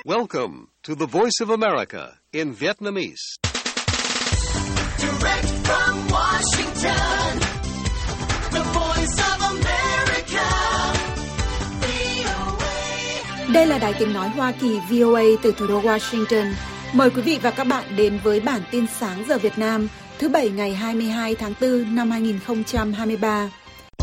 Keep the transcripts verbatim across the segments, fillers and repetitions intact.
Welcome to the Voice of America in Vietnamese. Direct from Washington, the Voice of America, vê o a. Đây là Đài Tiếng Nói Hoa Kỳ vê o a từ thủ đô Washington. Mời quý vị và các bạn đến với bản tin sáng giờ Việt Nam thứ Bảy ngày hai mươi hai tháng tư năm hai nghìn không trăm hai mươi ba.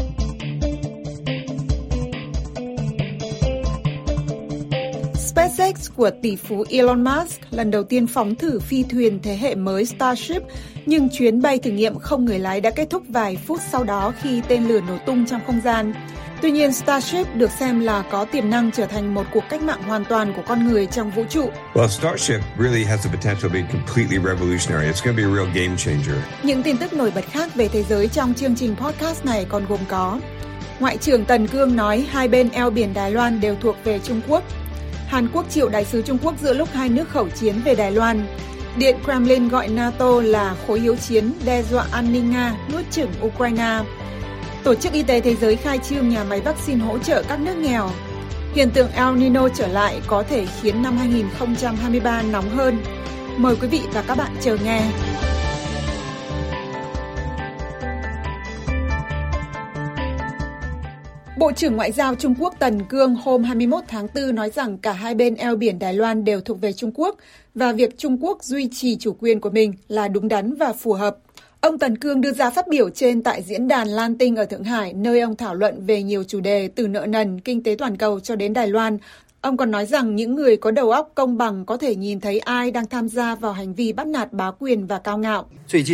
SpaceX của tỷ phú Elon Musk lần đầu tiên phóng thử phi thuyền thế hệ mới Starship, nhưng chuyến bay thử nghiệm không người lái đã kết thúc vài phút sau đó khi tên lửa nổ tung trong không gian. Tuy nhiên, Starship được xem là có tiềm năng trở thành một cuộc cách mạng hoàn toàn của con người trong vũ trụ. Well, Starship really has the potential to be completely revolutionary. It's going to be a real game changer. Những tin tức nổi bật khác về thế giới trong chương trình podcast này còn gồm có: Ngoại trưởng Tần Cương nói hai bên eo biển Đài Loan đều thuộc về Trung Quốc. Hàn Quốc triệu đại sứ Trung Quốc giữa lúc hai nước khẩu chiến về Đài Loan. Điện Kremlin gọi NATO là khối hiếu chiến đe dọa an ninh Nga, nuốt chửng Ukraine. Tổ chức Y tế Thế giới khai trương nhà máy vaccine hỗ trợ các nước nghèo. Hiện tượng El Nino trở lại có thể khiến năm hai nghìn không trăm hai mươi ba nóng hơn. Mời quý vị và các bạn chờ nghe. Bộ trưởng Ngoại giao Trung Quốc Tần Cương hôm hai mươi mốt tháng tư nói rằng cả hai bên eo biển Đài Loan đều thuộc về Trung Quốc và việc Trung Quốc duy trì chủ quyền của mình là đúng đắn và phù hợp. Ông Tần Cương đưa ra phát biểu trên tại diễn đàn Lan Tinh ở Thượng Hải, nơi ông thảo luận về nhiều chủ đề từ nợ nần, kinh tế toàn cầu cho đến Đài Loan. Ông còn nói rằng những người có đầu óc công bằng có thể nhìn thấy ai đang tham gia vào hành vi bắt nạt bá quyền và cao ngạo.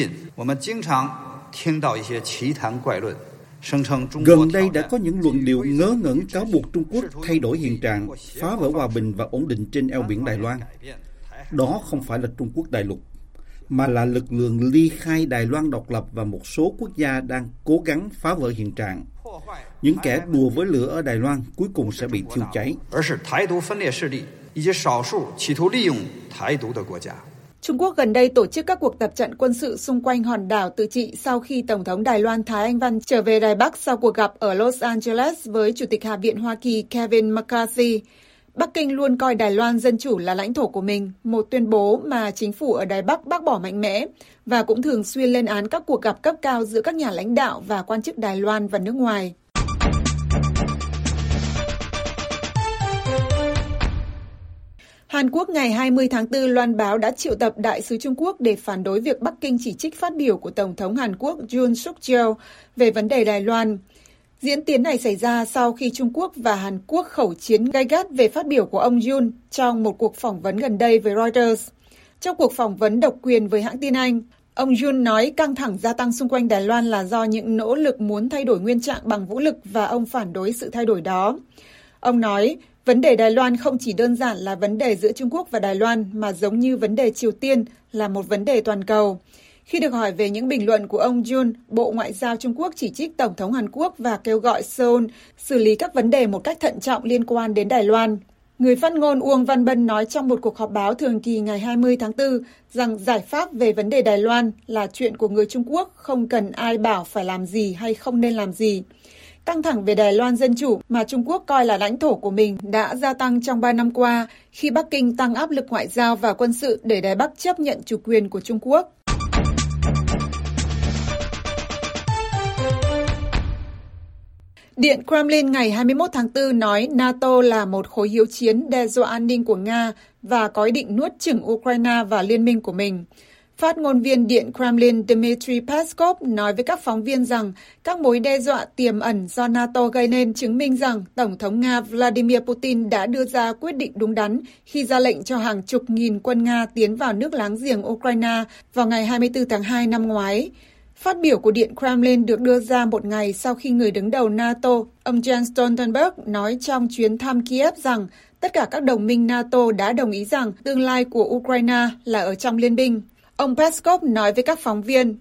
Gần đây đã có những luận điệu ngớ ngẩn cáo buộc Trung Quốc thay đổi hiện trạng, phá vỡ hòa bình và ổn định trên eo biển Đài Loan. Đó không phải là Trung Quốc đại lục, mà là lực lượng ly khai Đài Loan độc lập và một số quốc gia đang cố gắng phá vỡ hiện trạng. Những kẻ đùa với lửa ở Đài Loan cuối cùng sẽ bị thiêu cháy. Trung Quốc gần đây tổ chức các cuộc tập trận quân sự xung quanh hòn đảo tự trị sau khi Tổng thống Đài Loan Thái Anh Văn trở về Đài Bắc sau cuộc gặp ở Los Angeles với Chủ tịch Hạ viện Hoa Kỳ Kevin McCarthy. Bắc Kinh luôn coi Đài Loan Dân Chủ là lãnh thổ của mình, một tuyên bố mà chính phủ ở Đài Bắc bác bỏ mạnh mẽ, và cũng thường xuyên lên án các cuộc gặp cấp cao giữa các nhà lãnh đạo và quan chức Đài Loan và nước ngoài. Hàn Quốc ngày hai mươi tháng tư loan báo đã triệu tập đại sứ Trung Quốc để phản đối việc Bắc Kinh chỉ trích phát biểu của Tổng thống Hàn Quốc Yoon Suk Yeol về vấn đề Đài Loan. Diễn tiến này xảy ra sau khi Trung Quốc và Hàn Quốc khẩu chiến gay gắt về phát biểu của ông Yoon trong một cuộc phỏng vấn gần đây với Reuters. Trong cuộc phỏng vấn độc quyền với hãng tin Anh, ông Yoon nói căng thẳng gia tăng xung quanh Đài Loan là do những nỗ lực muốn thay đổi nguyên trạng bằng vũ lực và ông phản đối sự thay đổi đó. Ông nói, vấn đề Đài Loan không chỉ đơn giản là vấn đề giữa Trung Quốc và Đài Loan mà giống như vấn đề Triều Tiên là một vấn đề toàn cầu. Khi được hỏi về những bình luận của ông Yoon, Bộ Ngoại giao Trung Quốc chỉ trích Tổng thống Hàn Quốc và kêu gọi Seoul xử lý các vấn đề một cách thận trọng liên quan đến Đài Loan. Người phát ngôn Uông Văn Bân nói trong một cuộc họp báo thường kỳ ngày hai mươi tháng tư rằng giải pháp về vấn đề Đài Loan là chuyện của người Trung Quốc, không cần ai bảo phải làm gì hay không nên làm gì. Căng thẳng về Đài Loan Dân Chủ mà Trung Quốc coi là lãnh thổ của mình đã gia tăng trong ba năm qua khi Bắc Kinh tăng áp lực ngoại giao và quân sự để Đài Bắc chấp nhận chủ quyền của Trung Quốc. Điện Kremlin ngày hai mươi mốt tháng tư nói NATO là một khối hiếu chiến đe dọa an ninh của Nga và có ý định nuốt chửng Ukraine và liên minh của mình. Phát ngôn viên Điện Kremlin Dmitry Peskov nói với các phóng viên rằng các mối đe dọa tiềm ẩn do NATO gây nên chứng minh rằng Tổng thống Nga Vladimir Putin đã đưa ra quyết định đúng đắn khi ra lệnh cho hàng chục nghìn quân Nga tiến vào nước láng giềng Ukraine vào ngày hai mươi tư tháng hai năm ngoái. Phát biểu của Điện Kremlin được đưa ra một ngày sau khi người đứng đầu NATO, ông Jens Stoltenberg, nói trong chuyến thăm Kiev rằng tất cả các đồng minh NATO đã đồng ý rằng tương lai của Ukraine là ở trong liên minh. Ông Peskov nói với các phóng viên,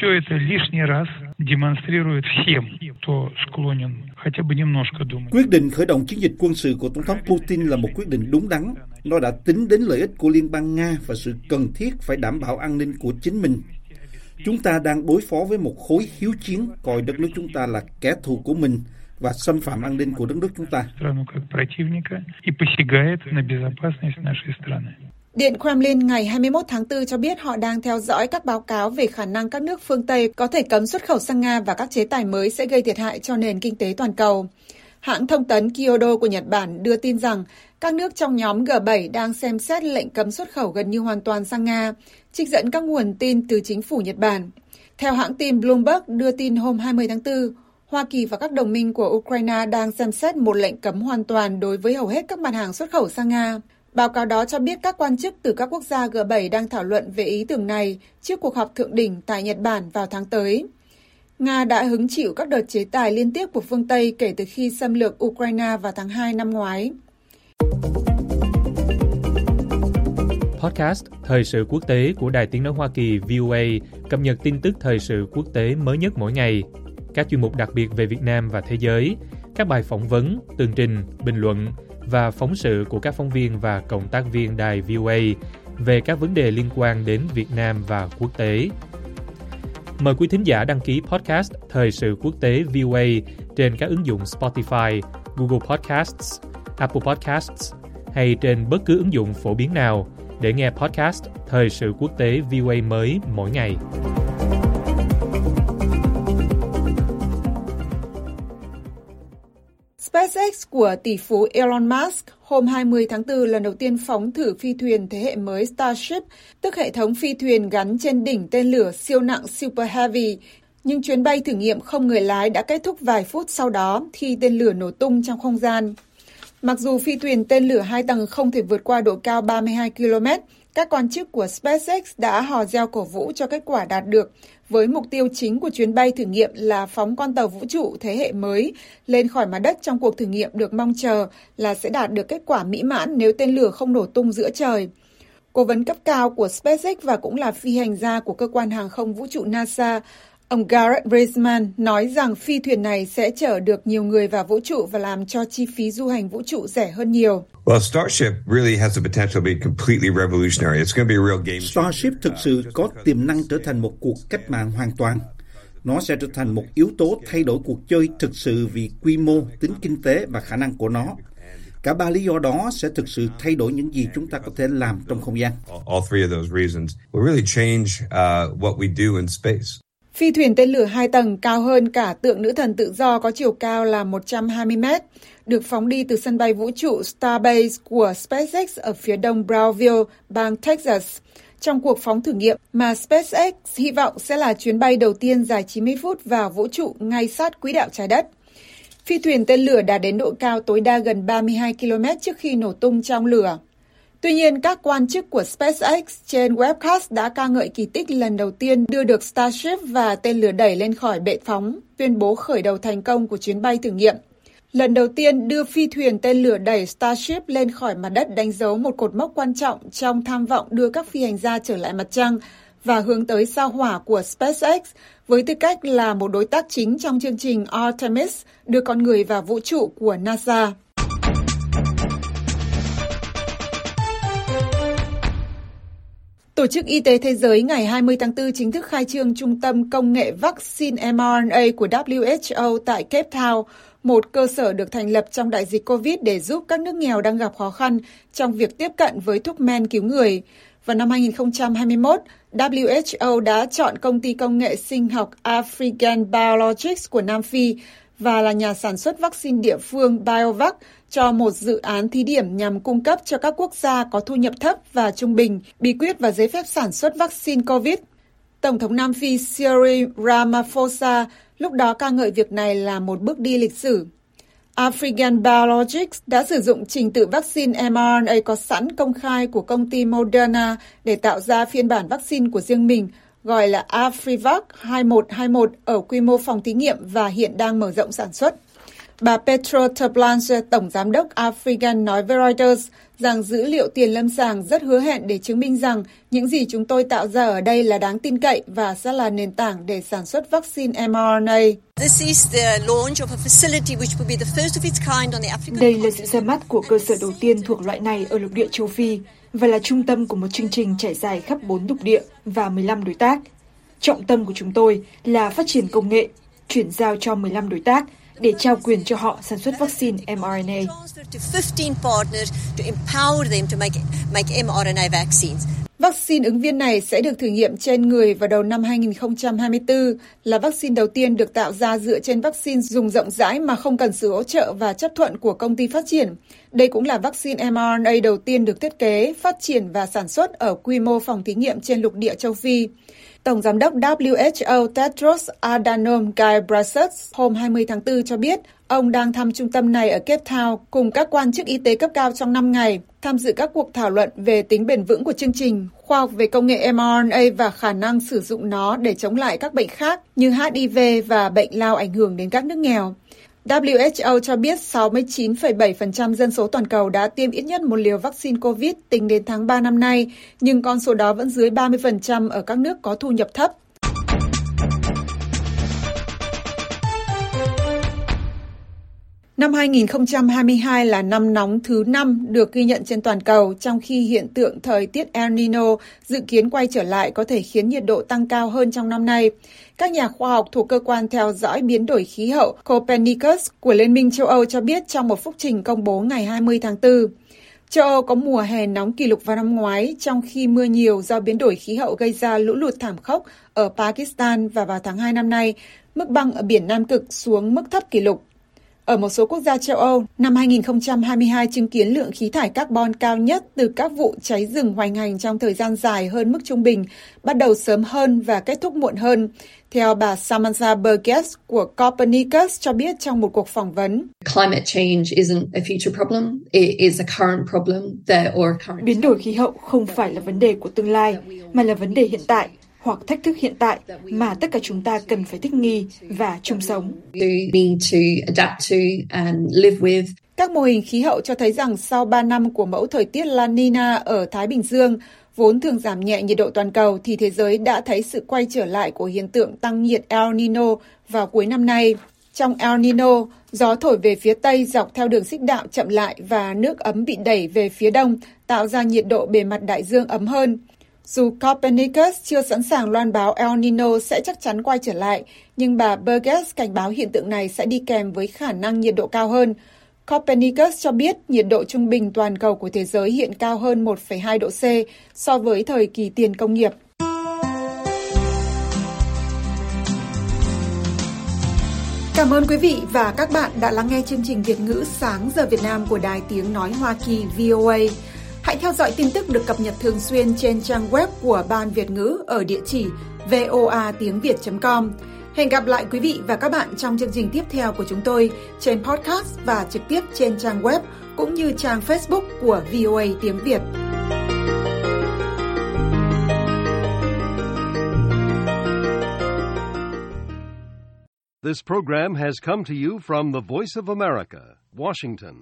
quyết định khởi động chiến dịch quân sự của Tổng thống Putin là một quyết định đúng đắn. Nó đã tính đến lợi ích của Liên bang Nga và sự cần thiết phải đảm bảo an ninh của chính mình. Chúng ta đang đối phó với một khối hiếu chiến coi đất nước chúng ta là kẻ thù của mình và xâm phạm an ninh của đất nước chúng ta. Điện Kremlin ngày hai mươi mốt tháng tư cho biết họ đang theo dõi các báo cáo về khả năng các nước phương Tây có thể cấm xuất khẩu sang Nga và các chế tài mới sẽ gây thiệt hại cho nền kinh tế toàn cầu. Hãng thông tấn Kyodo của Nhật Bản đưa tin rằng các nước trong nhóm G bảy đang xem xét lệnh cấm xuất khẩu gần như hoàn toàn sang Nga, trích dẫn các nguồn tin từ chính phủ Nhật Bản. Theo hãng tin Bloomberg đưa tin hôm hai mươi tháng tư, Hoa Kỳ và các đồng minh của Ukraine đang xem xét một lệnh cấm hoàn toàn đối với hầu hết các mặt hàng xuất khẩu sang Nga. Báo cáo đó cho biết các quan chức từ các quốc gia G bảy đang thảo luận về ý tưởng này trước cuộc họp thượng đỉnh tại Nhật Bản vào tháng tới. Nga đã hứng chịu các đợt chế tài liên tiếp của phương Tây kể từ khi xâm lược Ukraine vào tháng hai năm ngoái. Podcast Thời sự quốc tế của Đài Tiếng nói Hoa Kỳ V O A cập nhật tin tức thời sự quốc tế mới nhất mỗi ngày. Các chuyên mục đặc biệt về Việt Nam và thế giới, các bài phỏng vấn, tường trình, bình luận và phóng sự của các phóng viên và cộng tác viên đài V O A về các vấn đề liên quan đến Việt Nam và quốc tế. Mời quý thính giả đăng ký podcast Thời sự quốc tế V O A trên các ứng dụng Spotify, Google Podcasts, Apple Podcasts hay trên bất cứ ứng dụng phổ biến nào để nghe podcast Thời sự quốc tế V O A mới mỗi ngày. SpaceX của tỷ phú Elon Musk hôm hai mươi tháng tư lần đầu tiên phóng thử phi thuyền thế hệ mới Starship, tức hệ thống phi thuyền gắn trên đỉnh tên lửa siêu nặng Super Heavy. Nhưng chuyến bay thử nghiệm không người lái đã kết thúc vài phút sau đó khi tên lửa nổ tung trong không gian. Mặc dù phi thuyền tên lửa hai tầng không thể vượt qua độ cao ba mươi hai ki lô mét, các quan chức của SpaceX đã hò reo cổ vũ cho kết quả đạt được, với mục tiêu chính của chuyến bay thử nghiệm là phóng con tàu vũ trụ thế hệ mới lên khỏi mặt đất trong cuộc thử nghiệm được mong chờ là sẽ đạt được kết quả mỹ mãn nếu tên lửa không nổ tung giữa trời. Cố vấn cấp cao của SpaceX và cũng là phi hành gia của cơ quan hàng không vũ trụ NASA, ông Gareth Reisman nói rằng phi thuyền này sẽ chở được nhiều người vào vũ trụ và làm cho chi phí du hành vũ trụ rẻ hơn nhiều. Well, Starship really has the potential to be completely revolutionary. It's going to be a real game. Starship thực sự có tiềm năng trở thành một cuộc cách mạng hoàn toàn. Nó sẽ trở thành một yếu tố thay đổi cuộc chơi thực sự vì quy mô, tính kinh tế và khả năng của nó. Cả ba lý do đó sẽ thực sự thay đổi những gì chúng ta có thể làm trong không gian. All three of those reasons will really change uh, what we do in space. Phi thuyền tên lửa hai tầng cao hơn cả tượng nữ thần tự do có chiều cao là một trăm hai mươi mét, được phóng đi từ sân bay vũ trụ Starbase của SpaceX ở phía đông Brownsville, bang Texas. Trong cuộc phóng thử nghiệm mà SpaceX hy vọng sẽ là chuyến bay đầu tiên dài chín mươi phút vào vũ trụ ngay sát quỹ đạo trái đất. Phi thuyền tên lửa đạt đến độ cao tối đa gần ba mươi hai ki lô mét trước khi nổ tung trong lửa. Tuy nhiên, các quan chức của SpaceX trên webcast đã ca ngợi kỳ tích lần đầu tiên đưa được Starship và tên lửa đẩy lên khỏi bệ phóng, tuyên bố khởi đầu thành công của chuyến bay thử nghiệm. Lần đầu tiên đưa phi thuyền tên lửa đẩy Starship lên khỏi mặt đất đánh dấu một cột mốc quan trọng trong tham vọng đưa các phi hành gia trở lại mặt trăng và hướng tới sao hỏa của SpaceX với tư cách là một đối tác chính trong chương trình Artemis đưa con người vào vũ trụ của NASA. Tổ chức Y tế Thế giới ngày hai mươi tháng tư chính thức khai trương Trung tâm Công nghệ Vaccine mRNA của W H O tại Cape Town, một cơ sở được thành lập trong đại dịch Covid để giúp các nước nghèo đang gặp khó khăn trong việc tiếp cận với thuốc men cứu người. Vào năm hai không hai mốt, W H O đã chọn công ty công nghệ sinh học Afrigen Biologics của Nam Phi và là nhà sản xuất vaccine địa phương BioVac cho một dự án thí điểm nhằm cung cấp cho các quốc gia có thu nhập thấp và trung bình bí quyết và giấy phép sản xuất vaccine COVID. Tổng thống Nam Phi Cyril Ramaphosa lúc đó ca ngợi việc này là một bước đi lịch sử. Afrigen Biologics đã sử dụng trình tự vaccine mRNA có sẵn công khai của công ty Moderna để tạo ra phiên bản vaccine của riêng mình, gọi là Afrivac hai một hai một ở quy mô phòng thí nghiệm và hiện đang mở rộng sản xuất. Bà Petro Terblanche, tổng giám đốc Afrigen, nói với Reuters rằng dữ liệu tiền lâm sàng rất hứa hẹn để chứng minh rằng những gì chúng tôi tạo ra ở đây là đáng tin cậy và sẽ là nền tảng để sản xuất vaccine mRNA. Đây là sự ra mắt của cơ sở đầu tiên thuộc loại này ở lục địa châu Phi và là trung tâm của một chương trình trải dài khắp bốn lục địa và mười lăm đối tác. Trọng tâm của chúng tôi là phát triển công nghệ, chuyển giao cho mười lăm đối tác để trao quyền cho họ sản xuất vaccine mRNA. Vaccine ứng viên này sẽ được thử nghiệm trên người vào đầu năm hai nghìn không trăm hai mươi tư, là vaccine đầu tiên được tạo ra dựa trên vaccine dùng rộng rãi mà không cần sự hỗ trợ và chấp thuận của công ty phát triển. Đây cũng là vaccine mRNA đầu tiên được thiết kế, phát triển và sản xuất ở quy mô phòng thí nghiệm trên lục địa châu Phi. Tổng giám đốc W H O Tedros Adhanom Ghebreyesus hôm hai mươi tháng tư cho biết ông đang thăm trung tâm này ở Cape Town cùng các quan chức y tế cấp cao trong năm ngày, tham dự các cuộc thảo luận về tính bền vững của chương trình, khoa học về công nghệ mRNA và khả năng sử dụng nó để chống lại các bệnh khác như H I V và bệnh lao ảnh hưởng đến các nước nghèo. W H O cho biết sáu mươi chín phẩy bảy phần trăm dân số toàn cầu đã tiêm ít nhất một liều vaccine COVID tính đến tháng ba năm nay, nhưng con số đó vẫn dưới ba mươi phần trăm ở các nước có thu nhập thấp. Năm hai nghìn không trăm hai mươi hai là năm nóng thứ năm được ghi nhận trên toàn cầu, trong khi hiện tượng thời tiết El Nino dự kiến quay trở lại có thể khiến nhiệt độ tăng cao hơn trong năm nay. Các nhà khoa học thuộc cơ quan theo dõi biến đổi khí hậu Copernicus của Liên minh châu Âu cho biết trong một phúc trình công bố ngày hai mươi tháng tư. Châu Âu có mùa hè nóng kỷ lục vào năm ngoái, trong khi mưa nhiều do biến đổi khí hậu gây ra lũ lụt thảm khốc ở Pakistan, và vào tháng hai năm nay, mức băng ở biển Nam Cực xuống mức thấp kỷ lục. Ở một số quốc gia châu Âu, năm hai nghìn không trăm hai mươi hai chứng kiến lượng khí thải carbon cao nhất từ các vụ cháy rừng hoành hành trong thời gian dài hơn mức trung bình, bắt đầu sớm hơn và kết thúc muộn hơn, theo bà Samantha Burgess của Copernicus cho biết trong một cuộc phỏng vấn. Biến đổi khí hậu không phải là vấn đề của tương lai, mà là vấn đề hiện tại, hoặc thách thức hiện tại mà tất cả chúng ta cần phải thích nghi và chung sống. Các mô hình khí hậu cho thấy rằng sau ba năm của mẫu thời tiết La Nina ở Thái Bình Dương, vốn thường giảm nhẹ nhiệt độ toàn cầu, thì thế giới đã thấy sự quay trở lại của hiện tượng tăng nhiệt El Nino vào cuối năm nay. Trong El Nino, gió thổi về phía Tây dọc theo đường xích đạo chậm lại và nước ấm bị đẩy về phía Đông, tạo ra nhiệt độ bề mặt đại dương ấm hơn. Dù Copernicus chưa sẵn sàng loan báo El Nino sẽ chắc chắn quay trở lại, nhưng bà Burgess cảnh báo hiện tượng này sẽ đi kèm với khả năng nhiệt độ cao hơn. Copernicus cho biết nhiệt độ trung bình toàn cầu của thế giới hiện cao hơn một phẩy hai độ C so với thời kỳ tiền công nghiệp. Cảm ơn quý vị và các bạn đã lắng nghe chương trình Việt ngữ Sáng giờ Việt Nam của Đài Tiếng Nói Hoa Kỳ V O A. Hãy theo dõi tin tức được cập nhật thường xuyên trên trang web của Ban Việt ngữ ở địa chỉ voa tiếng việt chấm com. Hẹn gặp lại quý vị và các bạn trong chương trình tiếp theo của chúng tôi trên podcast và trực tiếp trên trang web cũng như trang Facebook của V O A Tiếng Việt. This program has come to you from the Voice of America, Washington.